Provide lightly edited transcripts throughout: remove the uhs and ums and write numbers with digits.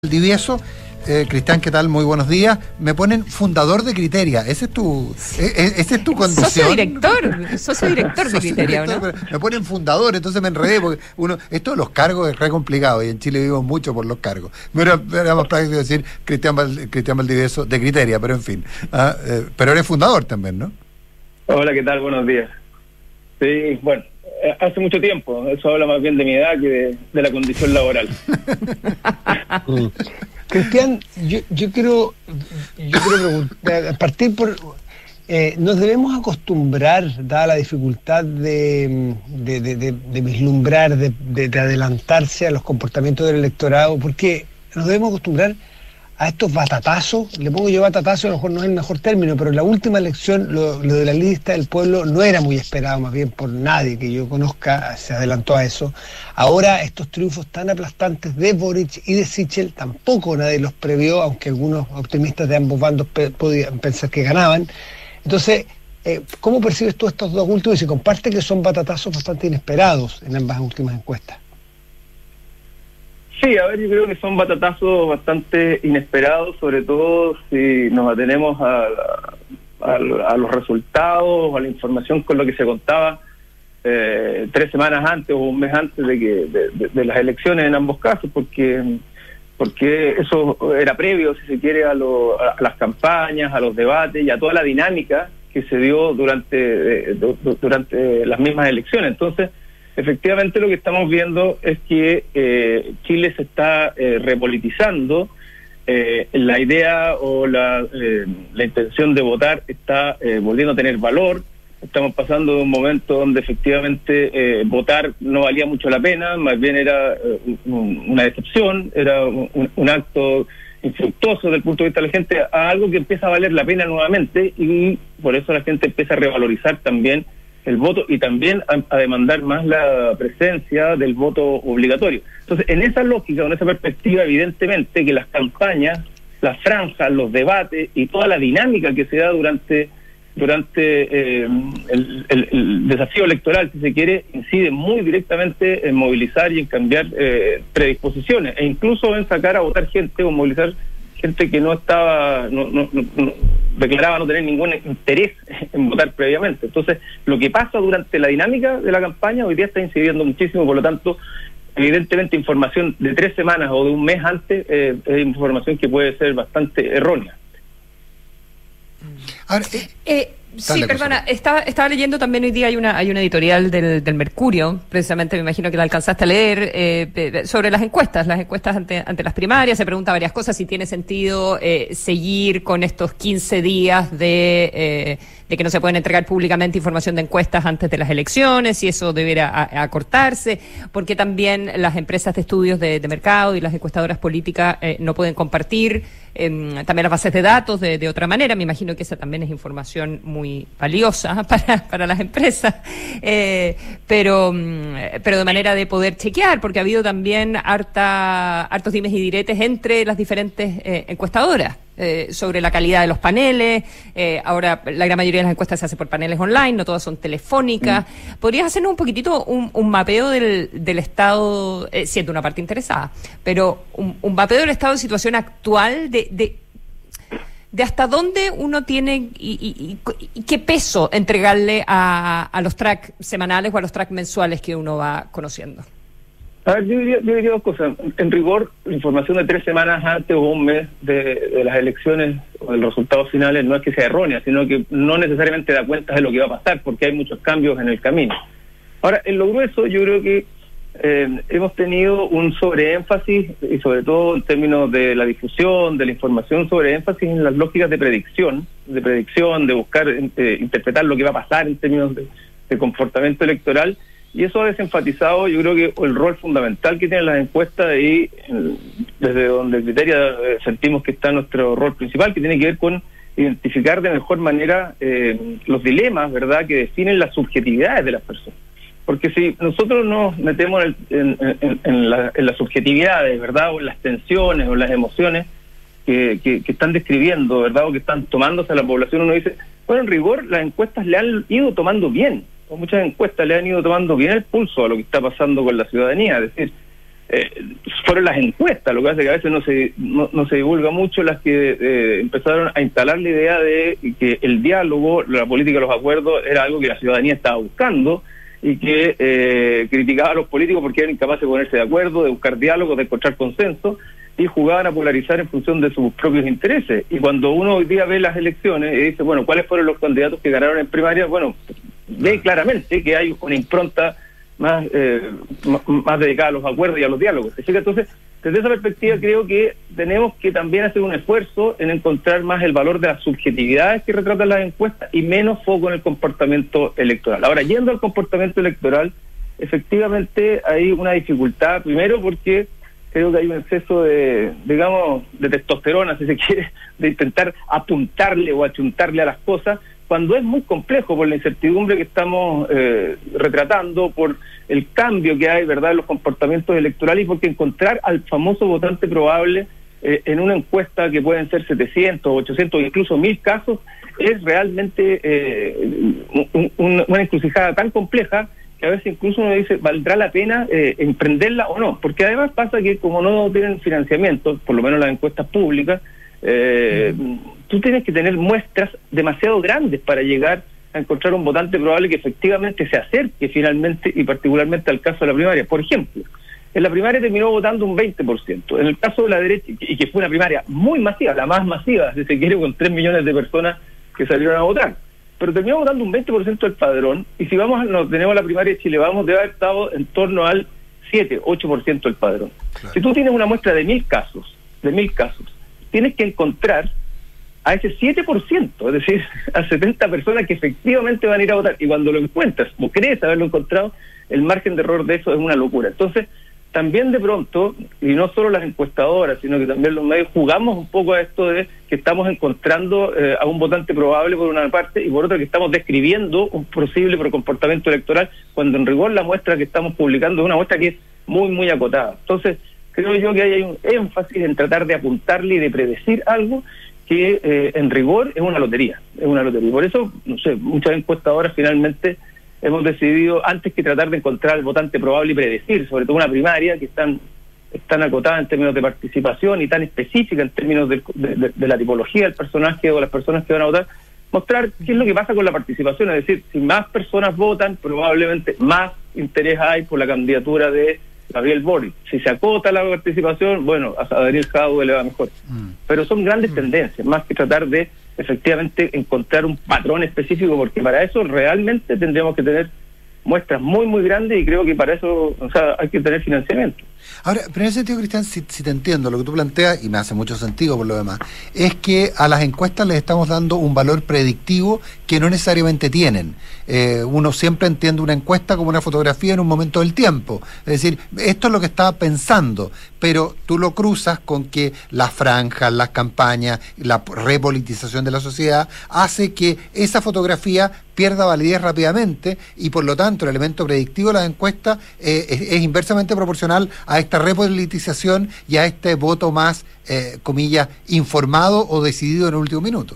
Valdivieso. Cristian, ¿qué tal? Muy buenos días. Me ponen fundador de Criteria. Ese es tu condición. Socio director de Criteria, ¿no? Me ponen fundador, entonces me enredé porque esto de los cargos es re complicado y en Chile vivimos mucho por los cargos. Era más práctico decir Cristian Valdivieso de Criteria, pero en fin. Pero eres fundador también, ¿no? Hola, ¿qué tal? Buenos días. Sí, bueno, hace mucho tiempo. Eso habla más bien de mi edad que de la condición laboral. Cristian, yo quiero preguntar, partir por... nos debemos acostumbrar, dada la dificultad de vislumbrar, de adelantarse a los comportamientos del electorado, porque nos debemos acostumbrar a estos batatazos. Le pongo yo batatazo, a lo mejor no es el mejor término, pero en la última elección lo de la lista del pueblo no era muy esperado, más bien por nadie que yo conozca se adelantó a eso. Ahora estos triunfos tan aplastantes de Boric y de Sichel tampoco nadie los previó, aunque algunos optimistas de ambos bandos podían pensar que ganaban. Entonces, ¿cómo percibes tú estos dos últimos y se comparte que son batatazos bastante inesperados en ambas últimas encuestas? Sí, a ver, yo creo que son batatazos bastante inesperados, sobre todo si nos atenemos a los resultados, a la información con lo que se contaba 3 semanas antes o un mes antes de las elecciones en ambos casos, porque eso era previo, si se quiere, a las campañas, a los debates y a toda la dinámica que se dio durante las mismas elecciones. Entonces, efectivamente lo que estamos viendo es que Chile se está repolitizando, la idea o la intención de votar está volviendo a tener valor. Estamos pasando de un momento donde efectivamente votar no valía mucho la pena, más bien era una decepción, era un acto infructuoso desde el punto de vista de la gente, a algo que empieza a valer la pena nuevamente, y por eso la gente empieza a revalorizar también el voto y también a demandar más la presencia del voto obligatorio. Entonces, en esa lógica, en esa perspectiva, evidentemente que las campañas, las franjas, los debates y toda la dinámica que se da durante el desafío electoral, si se quiere, incide muy directamente en movilizar y en cambiar predisposiciones, e incluso en sacar a votar gente o movilizar gente que no declaraba no tener ningún interés en votar previamente. Entonces, lo que pasa durante la dinámica de la campaña hoy día está incidiendo muchísimo, por lo tanto, evidentemente información de 3 semanas o de un mes antes es información que puede ser bastante errónea. Ahora, sí, perdona, estaba leyendo también hoy día hay una editorial del Mercurio, precisamente, me imagino que la alcanzaste a leer, sobre las encuestas ante las primarias. Se pregunta varias cosas, si tiene sentido seguir con estos 15 días de que no se pueden entregar públicamente información de encuestas antes de las elecciones, si eso debiera acortarse, porque también las empresas de estudios de mercado y las encuestadoras políticas no pueden compartir también las bases de datos de otra manera. Me imagino que esa también es información muy valiosa para las empresas, pero de manera de poder chequear, porque ha habido también hartos dimes y diretes entre las diferentes encuestadoras sobre la calidad de los paneles. Ahora la gran mayoría de las encuestas se hace por paneles online, no todas son telefónicas. ¿Podrías hacernos un poquitito un mapeo del estado, siendo una parte interesada, pero un mapeo del estado de situación actual de hasta dónde uno tiene y qué peso entregarle a los tracks semanales o a los tracks mensuales que uno va conociendo? A ver, yo diría 2 cosas. En rigor, la información de 3 semanas antes o un mes de las elecciones o de los resultados finales no es que sea errónea, sino que no necesariamente da cuenta de lo que va a pasar, porque hay muchos cambios en el camino. Ahora, en lo grueso, yo creo que hemos tenido un sobreénfasis, y sobre todo en términos de la difusión, de la información, sobreénfasis en las lógicas de predicción, de buscar interpretar lo que va a pasar en términos de comportamiento electoral. Y eso ha desenfatizado, yo creo que el rol fundamental que tienen las encuestas, y desde donde Criteria sentimos que está nuestro rol principal, que tiene que ver con identificar de mejor manera los dilemas, ¿verdad?, que definen las subjetividades de las personas. Porque si nosotros nos metemos en las subjetividades, ¿verdad?, o en las tensiones o en las emociones que están describiendo, ¿verdad?, o que están tomándose a la población, uno dice, bueno, en rigor las encuestas le han ido tomando bien, o muchas encuestas le han ido tomando bien el pulso a lo que está pasando con la ciudadanía. Es decir, fueron las encuestas, lo que hace que a veces no se divulga mucho, las que empezaron a instalar la idea de que el diálogo, la política de los acuerdos era algo que la ciudadanía estaba buscando y que criticaba a los políticos porque eran incapaces de ponerse de acuerdo, de buscar diálogo, de encontrar consenso, y jugaban a polarizar en función de sus propios intereses. Y cuando uno hoy día ve las elecciones y dice, bueno, ¿cuáles fueron los candidatos que ganaron en primaria? Bueno, ve claramente que hay una impronta más dedicada a los acuerdos y a los diálogos. Entonces, desde esa perspectiva creo que tenemos que también hacer un esfuerzo en encontrar más el valor de las subjetividades que retratan las encuestas y menos foco en el comportamiento electoral. Ahora, yendo al comportamiento electoral, efectivamente hay una dificultad, primero porque creo que hay un exceso de testosterona, si se quiere, de intentar apuntarle o achuntarle a las cosas, cuando es muy complejo por la incertidumbre que estamos retratando, por el cambio que hay, ¿verdad?, en los comportamientos electorales, y porque encontrar al famoso votante probable en una encuesta que pueden ser 700, 800, incluso 1000 casos, es realmente una encrucijada tan compleja que a veces incluso uno dice, ¿valdrá la pena emprenderla o no? Porque además pasa que como no tienen financiamiento, por lo menos las encuestas públicas, tú tienes que tener muestras demasiado grandes para llegar a encontrar un votante probable que efectivamente se acerque finalmente y particularmente al caso de la primaria. Por ejemplo, en la primaria terminó votando un 20%. En el caso de la derecha, y que fue una primaria muy masiva, la más masiva, si se quiere, con 3 millones de personas que salieron a votar, pero terminó votando un 20% del padrón, y si tenemos la primaria de Chile, debe haber estado en torno al 7-8% del padrón. Claro. Si tú tienes una muestra de 1000 casos, tienes que encontrar a ese 7%, es decir, a 70 personas que efectivamente van a ir a votar, y cuando lo encuentras, o crees haberlo encontrado, el margen de error de eso es una locura. Entonces, también de pronto, y no solo las encuestadoras, sino que también los medios, jugamos un poco a esto de que estamos encontrando a un votante probable por una parte, y por otra que estamos describiendo un posible comportamiento electoral, cuando en rigor la muestra que estamos publicando es una muestra que es muy, muy acotada. Entonces, creo yo que hay un énfasis en tratar de apuntarle y de predecir algo que en rigor es una lotería. Por eso, no sé, muchas encuestadoras finalmente hemos decidido, antes que tratar de encontrar el votante probable y predecir, sobre todo una primaria que están acotada en términos de participación y tan específica en términos de la tipología del personaje o las personas que van a votar, mostrar qué es lo que pasa con la participación. Es decir, si más personas votan, probablemente más interés hay por la candidatura de Gabriel Boric. Si se acota la participación, bueno, a Daniel Jadwe le va mejor. Pero son grandes tendencias, más que tratar de efectivamente encontrar un patrón específico, porque para eso realmente tendríamos que tener muestras muy, muy grandes, y creo que para eso, hay que tener financiamiento. Ahora, pero en ese sentido, Cristian, si te entiendo, lo que tú planteas, y me hace mucho sentido por lo demás, es que a las encuestas les estamos dando un valor predictivo que no necesariamente tienen. Uno siempre entiende una encuesta como una fotografía en un momento del tiempo. Es decir, esto es lo que estaba pensando, pero tú lo cruzas con que las franjas, las campañas, la repolitización de la sociedad hace que esa fotografía pierda validez rápidamente, y por lo tanto el elemento predictivo de las encuestas es inversamente proporcional a esta repolitización y a este voto más, comillas, informado o decidido en el último minuto.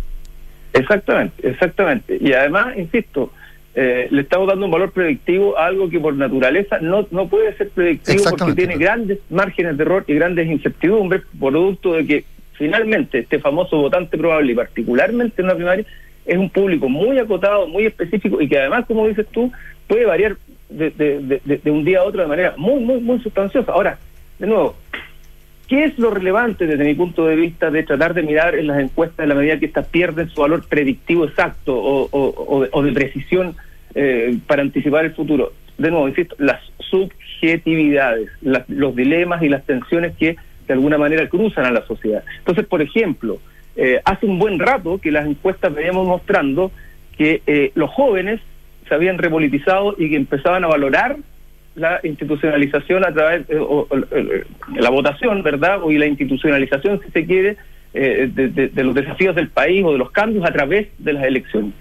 Exactamente. Y además, insisto, le estamos dando un valor predictivo a algo que por naturaleza no puede ser predictivo, porque tiene grandes márgenes de error y grandes incertidumbres, producto de que finalmente este famoso votante probable, y particularmente en una primaria, es un público muy acotado, muy específico, y que además, como dices tú, puede variar de un día a otro de manera muy, muy, muy sustanciosa. Ahora, de nuevo, ¿qué es lo relevante desde mi punto de vista de tratar de mirar en las encuestas en la medida que estas pierden su valor predictivo exacto o de precisión para anticipar el futuro? De nuevo, insisto, las subjetividades, los dilemas y las tensiones que de alguna manera cruzan a la sociedad. Entonces, por ejemplo, hace un buen rato que las encuestas veníamos mostrando que los jóvenes se habían repolitizado y que empezaban a valorar la institucionalización a través de la votación, ¿verdad? Y la institucionalización, si se quiere, de los desafíos del país o de los cambios a través de las elecciones.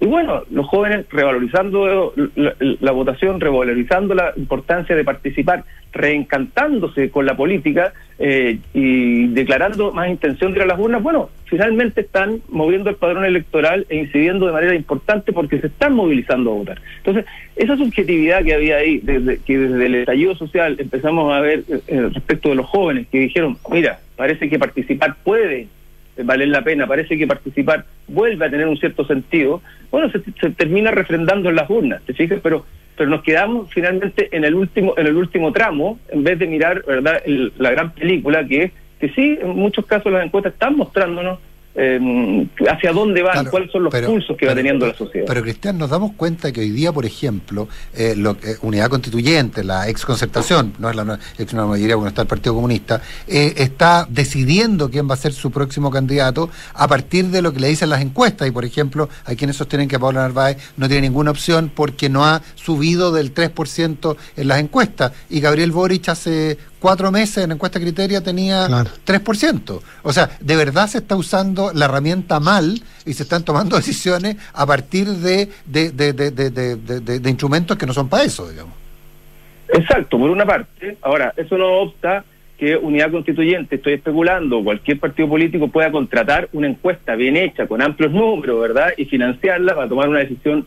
Y bueno, los jóvenes revalorizando la votación, revalorizando la importancia de participar, reencantándose con la política y declarando más intención de ir a las urnas, bueno, finalmente están moviendo el padrón electoral e incidiendo de manera importante porque se están movilizando a votar. Entonces, esa subjetividad que había ahí, que desde el estallido social empezamos a ver respecto de los jóvenes que dijeron, mira, parece que participar puede valer la pena, parece que participar vuelve a tener un cierto sentido, bueno, se termina refrendando en las urnas, ¿te fijas? Pero nos quedamos finalmente en el último tramo, en vez de mirar, ¿verdad?, la gran película que sí, en muchos casos las encuestas están mostrándonos hacia dónde van, claro, cuáles son los pulsos que va teniendo la sociedad. Pero, Cristian, nos damos cuenta que hoy día, por ejemplo, Unidad Constituyente, la exconcertación, no es la una mayoría porque no está el Partido Comunista, está decidiendo quién va a ser su próximo candidato a partir de lo que le dicen las encuestas. Y, por ejemplo, hay quienes sostienen que Paula Narváez no tiene ninguna opción porque no ha subido del 3% en las encuestas. Y Gabriel Boric hace 4 meses en encuesta Criteria tenía 3%. O sea, de verdad se está usando la herramienta mal y se están tomando decisiones a partir de instrumentos que no son para eso, digamos. Exacto, por una parte. Ahora, eso no obsta que Unidad Constituyente, estoy especulando, cualquier partido político pueda contratar una encuesta bien hecha, con amplios números, ¿verdad?, y financiarla para tomar una decisión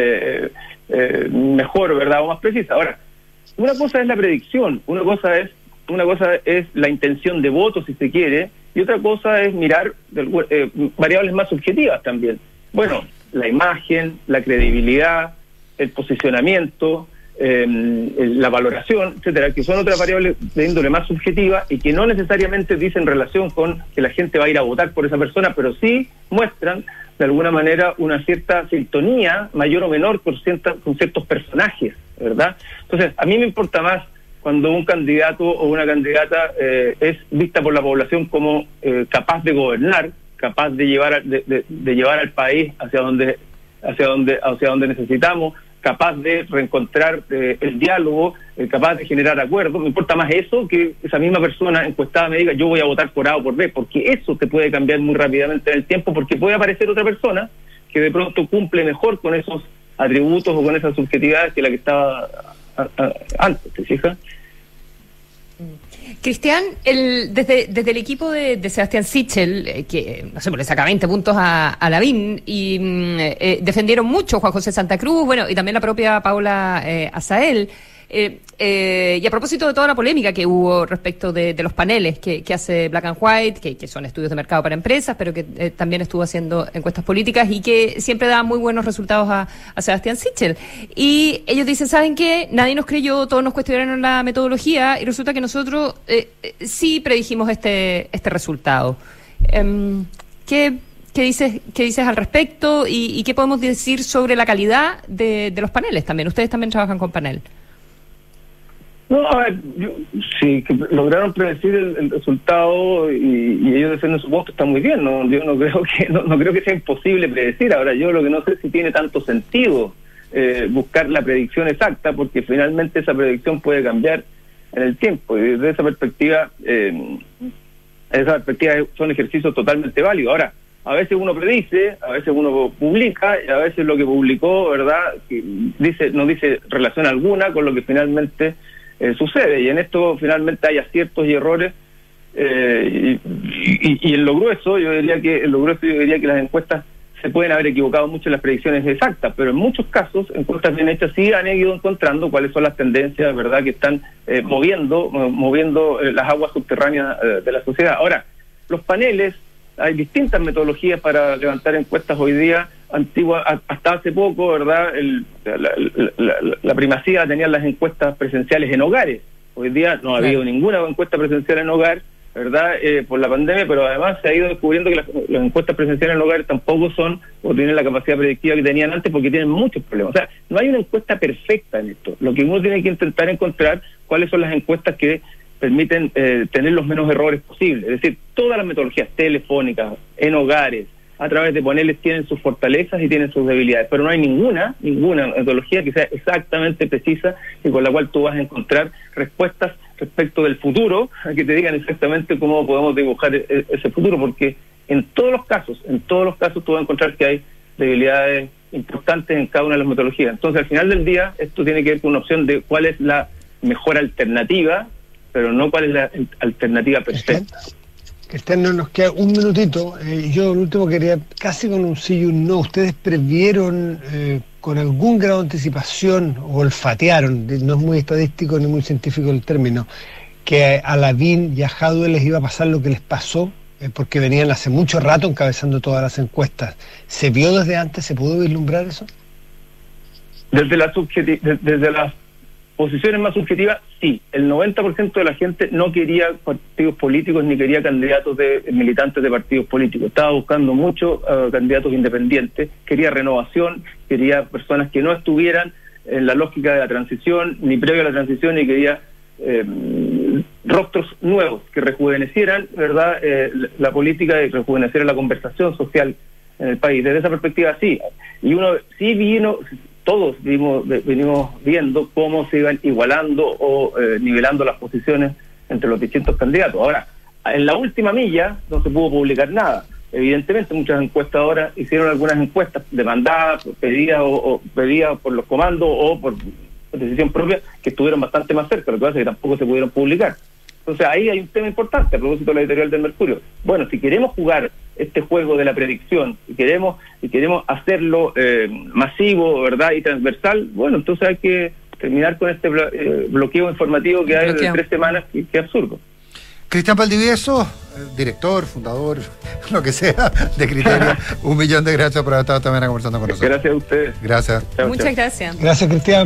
mejor, ¿verdad?, o más precisa. Ahora, una cosa es la predicción, una cosa es la intención de voto, si se quiere, y otra cosa es mirar variables más subjetivas también. Bueno, la imagen, la credibilidad, el posicionamiento, la valoración, etcétera, que son otras variables de índole más subjetiva y que no necesariamente dicen relación con que la gente va a ir a votar por esa persona, pero sí muestran de alguna manera una cierta sintonía, mayor o menor, con ciertos personajes, ¿verdad? Entonces, a mí me importa más cuando un candidato o una candidata es vista por la población como capaz de gobernar, capaz de llevar al país hacia donde necesitamos, capaz de reencontrar el diálogo, capaz de generar acuerdos. Me importa más eso que esa misma persona encuestada me diga yo voy a votar por A o por B, porque eso te puede cambiar muy rápidamente en el tiempo, porque puede aparecer otra persona que de pronto cumple mejor con esos atributos o con esas subjetividades que la que estaba antes, ¿te fijas? Cristian, desde el equipo de Sebastián Sichel, que no sé, le saca 20 puntos a Lavín, y defendieron mucho Juan José Santa Cruz, bueno, y también la propia Paula Asael. Y a propósito de toda la polémica que hubo respecto de los paneles que hace Black and White, que son estudios de mercado para empresas, pero que también estuvo haciendo encuestas políticas y que siempre da muy buenos resultados a Sebastián Sichel. Y ellos dicen, ¿saben qué? Nadie nos creyó, todos nos cuestionaron la metodología y resulta que nosotros sí predijimos este resultado. ¿Qué dices al respecto y qué podemos decir sobre la calidad de los paneles también? Ustedes también trabajan con panel. No, a ver, sí, que lograron predecir el resultado y ellos defienden su voto, está muy bien. No, yo no creo que sea imposible predecir. Ahora, yo lo que no sé si tiene tanto sentido buscar la predicción exacta, porque finalmente esa predicción puede cambiar en el tiempo. Y desde esa perspectiva son ejercicios totalmente válidos. Ahora, a veces uno predice, a veces uno publica, y a veces lo que publicó, ¿verdad?, que no dice relación alguna con lo que finalmente sucede, y en esto finalmente hay aciertos y errores, y en lo grueso yo diría que las encuestas se pueden haber equivocado mucho en las predicciones exactas, pero en muchos casos encuestas bien hechas sí han ido encontrando cuáles son las tendencias, ¿verdad?, que están moviendo las aguas subterráneas de la sociedad. Ahora, los paneles, hay distintas metodologías para levantar encuestas hoy día. Hasta hace poco, ¿verdad?, la primacía tenían las encuestas presenciales en hogares. Hoy día no ha habido ninguna encuesta presencial en hogar, ¿verdad?, por la pandemia, pero además se ha ido descubriendo que las encuestas presenciales en hogares tampoco son o tienen la capacidad predictiva que tenían antes, porque tienen muchos problemas. O sea, no hay una encuesta perfecta en esto. Lo que uno tiene que intentar encontrar cuáles son las encuestas que permiten tener los menos errores posibles. Es decir, todas las metodologías telefónicas, en hogares, a través de paneles, tienen sus fortalezas y tienen sus debilidades, pero no hay ninguna metodología que sea exactamente precisa y con la cual tú vas a encontrar respuestas respecto del futuro, que te digan exactamente cómo podemos dibujar ese futuro, porque en todos los casos tú vas a encontrar que hay debilidades importantes en cada una de las metodologías. Entonces, al final del día, esto tiene que ver con una opción de cuál es la mejor alternativa, pero no cuál es la alternativa perfecta. Cristian, nos queda un minutito. Yo, el último, quería casi con un sí y un no. ¿Ustedes previeron con algún grado de anticipación, o olfatearon, no es muy estadístico ni muy científico el término, que a Lavín y a Jadwe les iba a pasar lo que les pasó? Porque venían hace mucho rato encabezando todas las encuestas. ¿Se vio desde antes? ¿Se pudo vislumbrar eso? Desde las posiciones más subjetivas, sí. El 90% de la gente no quería partidos políticos ni quería candidatos de militantes de partidos políticos. Estaba buscando muchos candidatos independientes, quería renovación, quería personas que no estuvieran en la lógica de la transición, ni previo a la transición, ni quería rostros nuevos que rejuvenecieran, ¿verdad?, la política y rejuvenecieran la conversación social en el país. Desde esa perspectiva, sí. Y uno sí todos venimos viendo cómo se iban igualando o nivelando las posiciones entre los distintos candidatos. Ahora, en la última milla no se pudo publicar nada. Evidentemente, muchas encuestadoras hicieron algunas encuestas demandadas, pedidas por los comandos o por decisión propia, que estuvieron bastante más cerca, lo que pasa es que tampoco se pudieron publicar. Entonces ahí hay un tema importante a propósito de la editorial del Mercurio. Bueno, si queremos jugar este juego de la predicción y queremos hacerlo masivo, ¿verdad?, y transversal, bueno, entonces hay que terminar con este bloqueo informativo que hay de 3 semanas, que es absurdo. Cristian Valdivieso, director, fundador, lo que sea, de Criteria, 1.000.000 de gracias por haber estado también conversando con nosotros. Gracias a ustedes. Gracias. Muchas gracias. Gracias, Cristian.